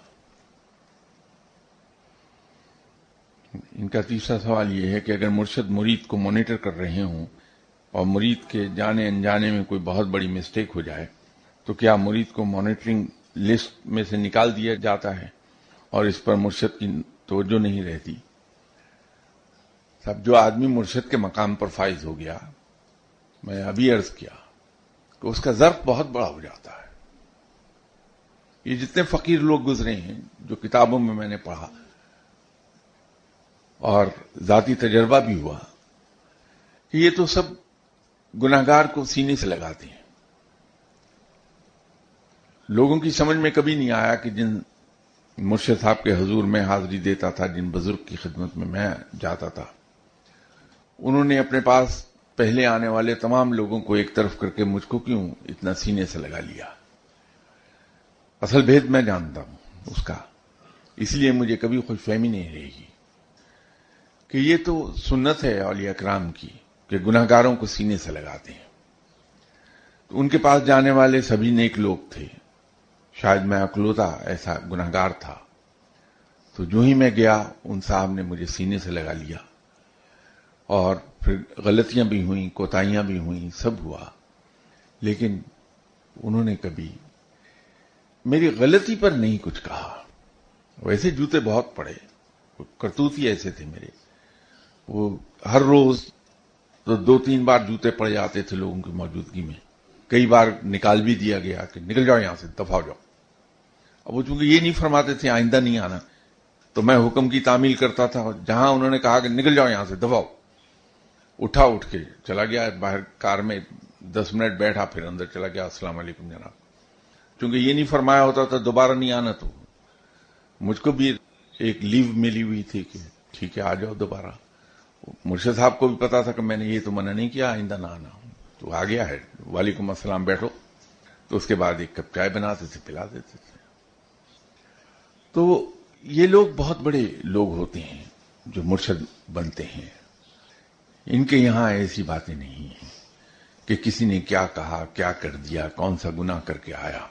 ان کا تیسرا سوال یہ ہے کہ اگر مرشد مرید کو مانیٹر کر رہے ہوں اور مرید کے جانے انجانے میں کوئی بہت بڑی مسٹیک ہو جائے تو کیا مرید کو مانیٹرنگ لسٹ میں سے نکال دیا جاتا ہے اور اس پر مرشد کی توجہ نہیں رہتی؟ سب جو آدمی مرشد کے مقام پر فائز ہو گیا، میں ابھی عرض کیا کہ اس کا ظرف بہت بڑا ہو جاتا ہے، یہ جتنے فقیر لوگ گزرے ہیں جو کتابوں میں میں نے پڑھا اور ذاتی تجربہ بھی ہوا کہ یہ تو سب گناہگار کو سینے سے لگاتے ہیں. لوگوں کی سمجھ میں کبھی نہیں آیا کہ جن مرشد صاحب کے حضور میں حاضری دیتا تھا، جن بزرگ کی خدمت میں میں جاتا تھا، انہوں نے اپنے پاس پہلے آنے والے تمام لوگوں کو ایک طرف کر کے مجھ کو کیوں اتنا سینے سے لگا لیا. اصل بھید میں جانتا ہوں اس کا، اس لیے مجھے کبھی خوش فہمی نہیں رہے گی کہ یہ تو سنت ہے اولیاء کرام کی کہ گناہگاروں کو سینے سے لگاتے ہیں. تو ان کے پاس جانے والے سبھی نیک لوگ تھے، شاید میں اکلوتا ایسا گناہگار تھا. تو جو ہی میں گیا ان صاحب نے مجھے سینے سے لگا لیا، اور پھر غلطیاں بھی ہوئیں، کوتاہیاں بھی ہوئیں، سب ہوا، لیکن انہوں نے کبھی میری غلطی پر نہیں کچھ کہا. ویسے جوتے بہت پڑے، کرتوت ہی ایسے تھے میرے. وہ ہر روز تو دو تین بار جوتے پڑ جاتے تھے لوگوں کی موجودگی میں. کئی بار نکال بھی دیا گیا کہ نکل جاؤ یہاں سے، دفع ہو جاؤ. اب وہ چونکہ یہ نہیں فرماتے تھے آئندہ نہیں آنا، تو میں حکم کی تعمیل کرتا تھا. جہاں انہوں نے کہا کہ نکل جاؤ یہاں سے، دفع ہو، اٹھا اٹھ کے چلا گیا باہر کار میں، دس منٹ بیٹھا پھر اندر چلا گیا، السلام علیکم جناب. چونکہ یہ نہیں فرمایا ہوتا تھا دوبارہ نہیں آنا، تو مجھ کو بھی ایک لیو ملی ہوئی تھی کہ ٹھیک ہے آ جاؤ دوبارہ. مرشد صاحب کو بھی پتا تھا کہ میں نے یہ تو منع نہیں کیا آئندہ نہ آنا، تو آ گیا ہے، وعلیکم السلام، بیٹھو. تو اس کے بعد ایک کپ چائے بناتے تھے، پلا دیتے تھے. تو یہ لوگ بہت بڑے لوگ ہوتے ہیں جو مرشد بنتے ہیں. ان کے یہاں ایسی باتیں نہیں ہیں کہ کسی نے کیا کہا، کیا کر دیا، کون سا گناہ کر کے آیا.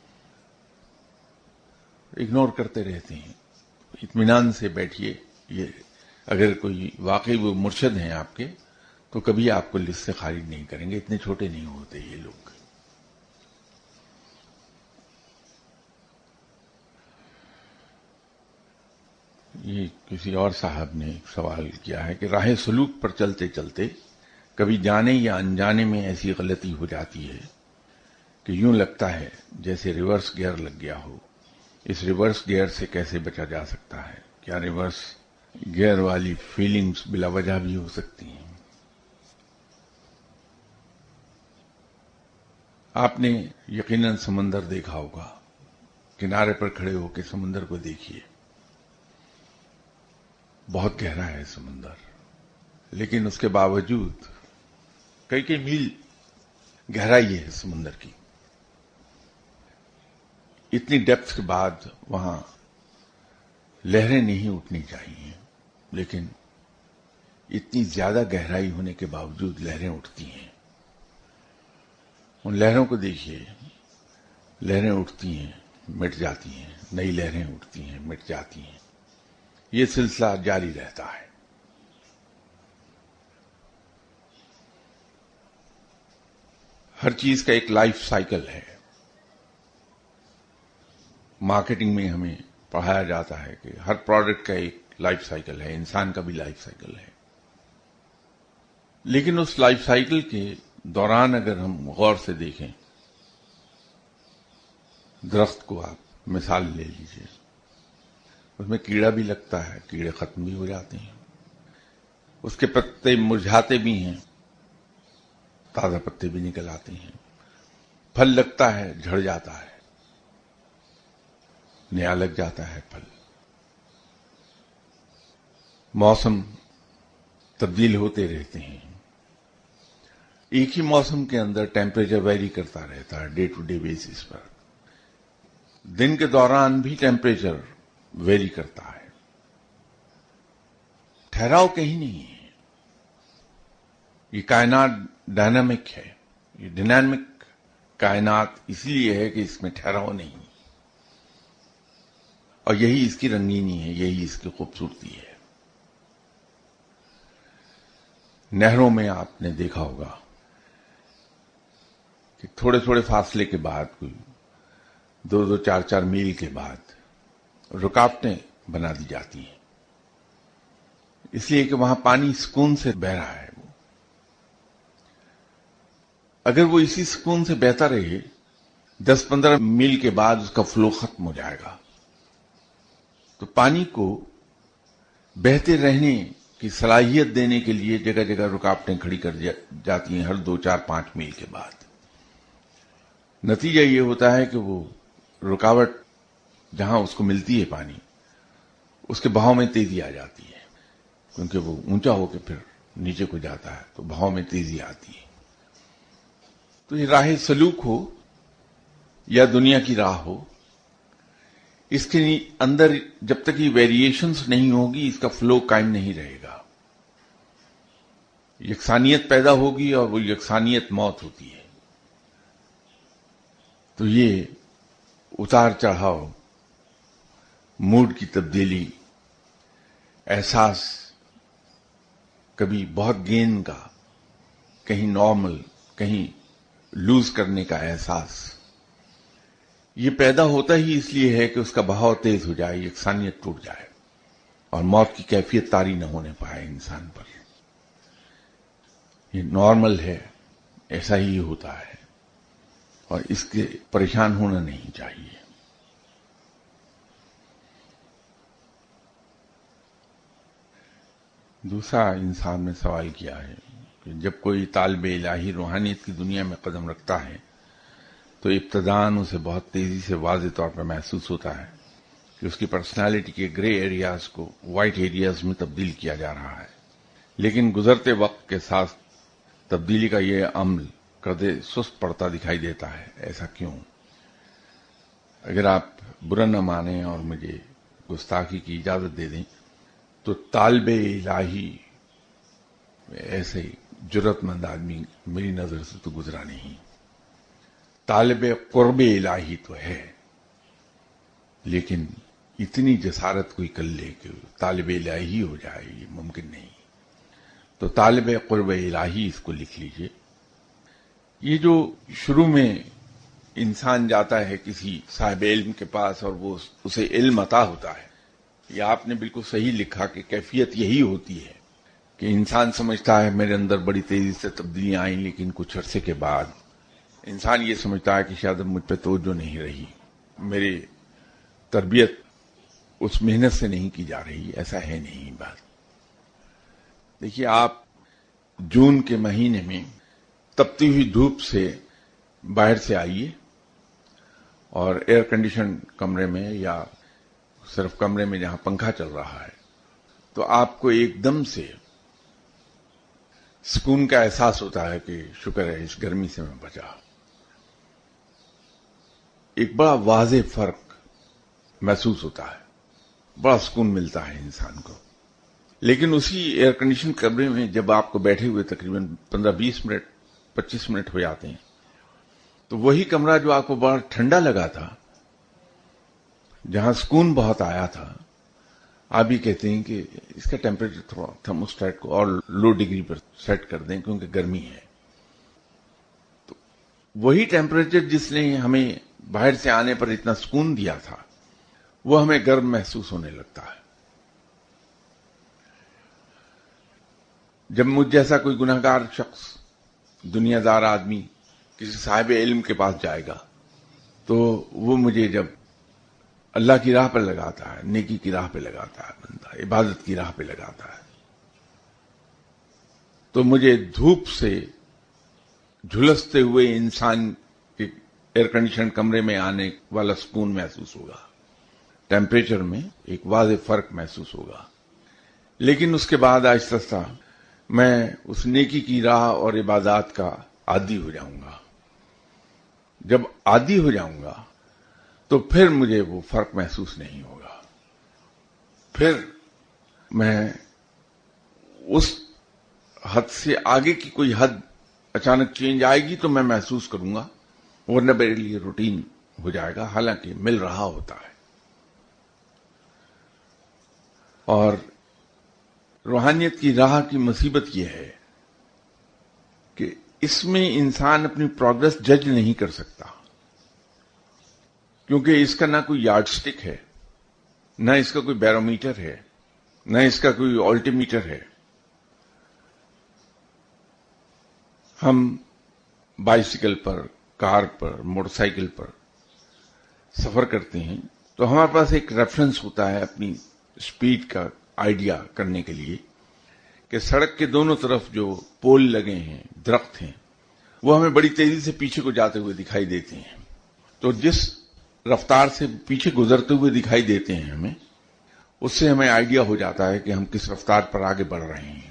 اگنور کرتے رہتے ہیں. اطمینان سے بیٹھیے. یہ اگر کوئی واقعی وہ مرشد ہیں آپ کے تو کبھی آپ کو لسٹ سے خارج نہیں کریں گے. اتنے چھوٹے نہیں ہوتے یہ لوگ. یہ کسی اور صاحب نے ایک سوال کیا ہے کہ راہ سلوک پر چلتے چلتے کبھی جانے یا انجانے میں ایسی غلطی ہو جاتی ہے کہ یوں لگتا ہے جیسے ریورس گیئر لگ گیا ہو. اس ریورس گیئر سے کیسے بچا جا سکتا ہے؟ کیا ریورس گیئر والی فیلنگز بلا وجہ بھی ہو سکتی ہیں؟ آپ نے یقیناً سمندر دیکھا ہوگا. کنارے پر کھڑے ہو کے سمندر کو دیکھیے، بہت گہرا ہے سمندر، لیکن اس کے باوجود کئی کئی میل گہرائی ہے سمندر کی. اتنی ڈیپتھ کے بعد وہاں لہریں نہیں اٹھنی چاہیے، لیکن اتنی زیادہ گہرائی ہونے کے باوجود لہریں اٹھتی ہیں. ان لہروں کو دیکھیے، لہریں اٹھتی ہیں، مٹ جاتی ہیں، نئی لہریں اٹھتی ہیں، مٹ جاتی ہیں. یہ سلسلہ جاری رہتا ہے. ہر چیز کا ایک لائف سائیکل ہے. مارکیٹنگ میں ہمیں پڑھایا جاتا ہے کہ ہر پروڈکٹ کا ایک لائف سائیکل ہے، انسان کا بھی لائف سائیکل ہے. لیکن اس لائف سائیکل کے دوران اگر ہم غور سے دیکھیں، درخت کو آپ مثال لے لیجئے، اس میں کیڑا بھی لگتا ہے، کیڑے ختم بھی ہو جاتے ہیں، اس کے پتے مرجھاتے بھی ہیں، تازہ پتے بھی نکل آتے ہیں. پھل لگتا ہے، جھڑ جاتا ہے، نیا لگ جاتا ہے پھل. موسم تبدیل ہوتے رہتے ہیں. ایک ہی موسم کے اندر ٹیمپریچر ویری کرتا رہتا ہے ڈے ٹو ڈے بیسس پر. دن کے دوران بھی ٹیمپریچر ویری کرتا ہے. ٹھہراؤ کہیں نہیں ہے. یہ کائنات ڈائنامک ہے. یہ ڈائنامک کائنات اس لیے ہے کہ اس میں ٹھہراؤ نہیں، اور یہی اس کی رنگینی ہے، یہی اس کی خوبصورتی ہے. نہروں میں آپ نے دیکھا ہوگا کہ تھوڑے تھوڑے فاصلے کے بعد، کوئی دو دو چار چار میل کے بعد رکاوٹیں بنا دی جاتی ہیں، اس لیے کہ وہاں پانی سکون سے بہ رہا ہے. وہ اگر وہ اسی سکون سے بہتا رہے، دس پندرہ میل کے بعد اس کا فلو ختم ہو جائے گا. تو پانی کو بہتے رہنے کی صلاحیت دینے کے لیے جگہ جگہ رکاوٹیں کھڑی کر جاتی ہیں ہر دو چار پانچ میل کے بعد. نتیجہ یہ ہوتا ہے کہ وہ رکاوٹ جہاں اس کو ملتی ہے پانی، اس کے بہاؤ میں تیزی آ جاتی ہے، کیونکہ وہ اونچا ہو کے پھر نیچے کو جاتا ہے تو بہاؤ میں تیزی آتی ہے. تو یہ راہ سلوک ہو یا دنیا کی راہ ہو، اس کے اندر جب تک یہ ویریشنز نہیں ہوگی اس کا فلو قائم نہیں رہے گا. یکسانیت پیدا ہوگی اور وہ یکسانیت موت ہوتی ہے. تو یہ اتار چڑھاؤ، موڈ کی تبدیلی، احساس کبھی بہت گین کا، کہیں نارمل، کہیں لوز کرنے کا احساس، یہ پیدا ہوتا ہی اس لیے ہے کہ اس کا بہاؤ تیز ہو جائے، یکسانیت ٹوٹ جائے اور موت کی کیفیت طاری نہ ہونے پائے انسان پر. یہ نارمل ہے، ایسا ہی ہوتا ہے اور اس کے پریشان ہونا نہیں چاہیے. دوسرا انسان نے سوال کیا ہے کہ جب کوئی طالب الہی روحانیت کی دنیا میں قدم رکھتا ہے تو ابتداً اسے بہت تیزی سے واضح طور پر محسوس ہوتا ہے کہ اس کی پرسنالٹی کے گرے ایریاز کو وائٹ ایریاز میں تبدیل کیا جا رہا ہے، لیکن گزرتے وقت کے ساتھ تبدیلی کا یہ عمل قدرے سست پڑتا دکھائی دیتا ہے. ایسا کیوں؟ اگر آپ برا نہ مانیں اور مجھے گستاخی کی اجازت دے دیں تو طالب الہی ایسے جرت مند آدمی میری نظر سے تو گزرا نہیں. طالب قرب الہی تو ہے، لیکن اتنی جسارت کوئی کر لے کہ طالب الہی ہو جائے یہ ممکن نہیں. تو طالب قرب الہی اس کو لکھ لیجئے. یہ جو شروع میں انسان جاتا ہے کسی صاحب علم کے پاس اور وہ اسے علم عطا ہوتا ہے، یہ آپ نے بالکل صحیح لکھا کہ کیفیت یہی ہوتی ہے کہ انسان سمجھتا ہے میرے اندر بڑی تیزی سے تبدیلیاں آئیں، لیکن کچھ عرصے کے بعد انسان یہ سمجھتا ہے کہ شاید اب مجھ پہ توجہ نہیں رہی، میری تربیت اس محنت سے نہیں کی جا رہی. ایسا ہے نہیں بات. دیکھیے، آپ جون کے مہینے میں تپتی ہوئی دھوپ سے باہر سے آئیے اور ایئر کنڈیشن کمرے میں یا صرف کمرے میں جہاں پنکھا چل رہا ہے تو آپ کو ایک دم سے سکون کا احساس ہوتا ہے کہ شکر ہے اس گرمی سے میں بچا. ایک بڑا واضح فرق محسوس ہوتا ہے، بڑا سکون ملتا ہے انسان کو. لیکن اسی ایئر کنڈیشن کمرے میں جب آپ کو بیٹھے ہوئے تقریباً پندرہ بیس منٹ پچیس منٹ ہو جاتے ہیں تو وہی کمرہ جو آپ کو بڑا ٹھنڈا لگا تھا، جہاں سکون بہت آیا تھا، آپ بھی کہتے ہیں کہ اس کا ٹیمپریچر تھوڑا تھرموسٹیٹ کو اور لو ڈگری پر سیٹ کر دیں کیونکہ گرمی ہے. تو وہی ٹیمپریچر جس نے ہمیں باہر سے آنے پر اتنا سکون دیا تھا وہ ہمیں گرم محسوس ہونے لگتا ہے. جب مجھ جیسا کوئی گناہگار شخص، دنیا دار آدمی کسی صاحب علم کے پاس جائے گا تو وہ مجھے جب اللہ کی راہ پر لگاتا ہے، نیکی کی راہ پہ لگاتا ہے، بندہ عبادت کی راہ پہ لگاتا ہے، تو مجھے دھوپ سے جھلستے ہوئے انسان کے ایئر کنڈیشن کمرے میں آنے والا سکون محسوس ہوگا. ٹیمپریچر میں ایک واضح فرق محسوس ہوگا. لیکن اس کے بعد آہستہ آہستہ میں اس نیکی کی راہ اور عبادات کا عادی ہو جاؤں گا. جب عادی ہو جاؤں گا تو پھر مجھے وہ فرق محسوس نہیں ہوگا. پھر میں اس حد سے آگے کی کوئی حد اچانک چینج آئے گی تو میں محسوس کروں گا، ورنہ میرے لیے روٹین ہو جائے گا، حالانکہ مل رہا ہوتا ہے. اور روحانیت کی راہ کی مصیبت یہ ہے کہ اس میں انسان اپنی پروگرس جج نہیں کر سکتا، کیونکہ اس کا نہ کوئی یارڈ سٹک ہے، نہ اس کا کوئی بیرومیٹر ہے، نہ اس کا کوئی آلٹی میٹر ہے. ہم بائسیکل پر، کار پر، موٹر سائیکل پر سفر کرتے ہیں تو ہمارے پاس ایک ریفرنس ہوتا ہے اپنی سپیڈ کا آئیڈیا کرنے کے لیے کہ سڑک کے دونوں طرف جو پول لگے ہیں، درخت ہیں، وہ ہمیں بڑی تیزی سے پیچھے کو جاتے ہوئے دکھائی دیتے ہیں. تو جس رفتار سے پیچھے گزرتے ہوئے دکھائی دیتے ہیں ہمیں، اس سے ہمیں آئیڈیا ہو جاتا ہے کہ ہم کس رفتار پر آگے بڑھ رہے ہیں.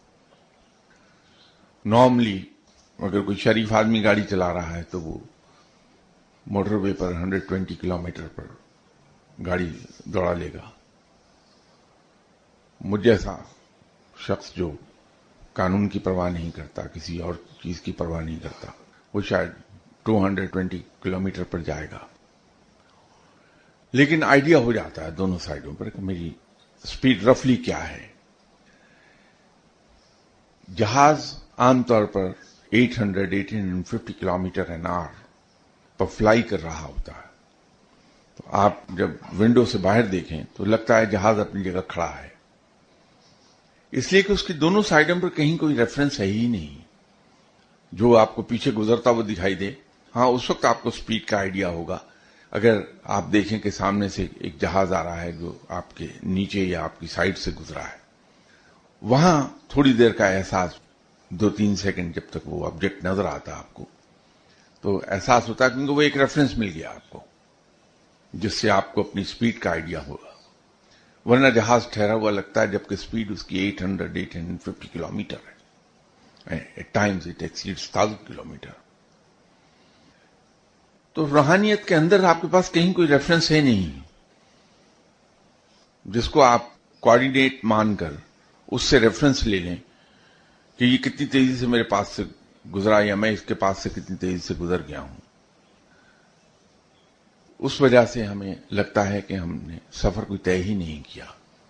نارملی اگر کوئی شریف آدمی گاڑی چلا رہا ہے تو وہ موٹر وے پر ہنڈریڈ ٹوینٹی کلو میٹر پر گاڑی دوڑا لے گا. مجھ جیسا شخص جو قانون کی پرواہ نہیں کرتا، کسی اور چیز کی پرواہ نہیں کرتا، وہ شاید two hundred twenty kilometre پر جائے گا. لیکن آئیڈیا ہو جاتا ہے دونوں سائڈوں پر کہ میری سپیڈ رفلی کیا ہے. جہاز عام طور پر eight hundred eight hundred fifty kilometre an hour پر فلائی کر رہا ہوتا ہے. تو آپ جب ونڈو سے باہر دیکھیں تو لگتا ہے جہاز اپنی جگہ کھڑا ہے، اس لیے کہ اس کی دونوں سائڈوں پر کہیں کوئی ریفرنس ہے ہی نہیں جو آپ کو پیچھے گزرتا ہوا دکھائی دے. ہاں، اس وقت آپ کو سپیڈ کا آئیڈیا ہوگا اگر آپ دیکھیں کہ سامنے سے ایک جہاز آ رہا ہے جو آپ کے نیچے یا آپ کی سائڈ سے گزرا ہے. وہاں تھوڑی دیر کا احساس، دو تین سیکنڈ جب تک وہ آبجیکٹ نظر آتا آپ کو تو احساس ہوتا ہے کیونکہ وہ ایک ریفرنس مل گیا آپ کو جس سے آپ کو اپنی سپیڈ کا آئیڈیا ہوگا. ورنہ جہاز ٹھہرا ہوا لگتا ہے جبکہ سپیڈ اس کی eight hundred eight hundred fifty kilometre ہے. Eight times it exceeds thousand kilometre. تو روحانیت کے اندر آپ کے پاس کہیں کوئی ریفرنس ہے نہیں جس کو آپ کوآرڈینیٹ مان کر اس سے ریفرنس لے لیں کہ یہ کتنی تیزی سے میرے پاس سے گزرا یا میں اس کے پاس سے کتنی تیزی سے گزر گیا ہوں. اس وجہ سے ہمیں لگتا ہے کہ ہم نے سفر کوئی طے ہی نہیں کیا.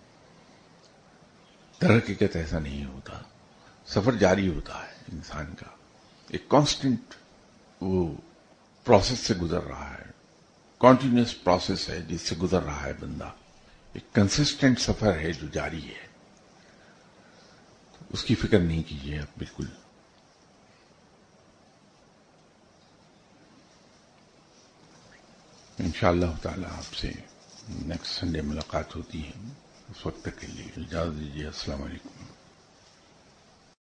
در حقیقت ایسا نہیں ہوتا. سفر جاری ہوتا ہے انسان کا، ایک کانسٹنٹ وہ پروسیس سے گزر رہا ہے، کنٹینیوس پروسیس ہے جس سے گزر رہا ہے بندہ. ایک کنسسٹنٹ سفر ہے جو جاری ہے. اس کی فکر نہیں کیجیے آپ بالکل. انشاءاللہ تعالی آپ سے نیکسٹ سنڈے ملاقات ہوتی ہے. اس وقت تک کے لیے اجازت دیجیے. السلام علیکم.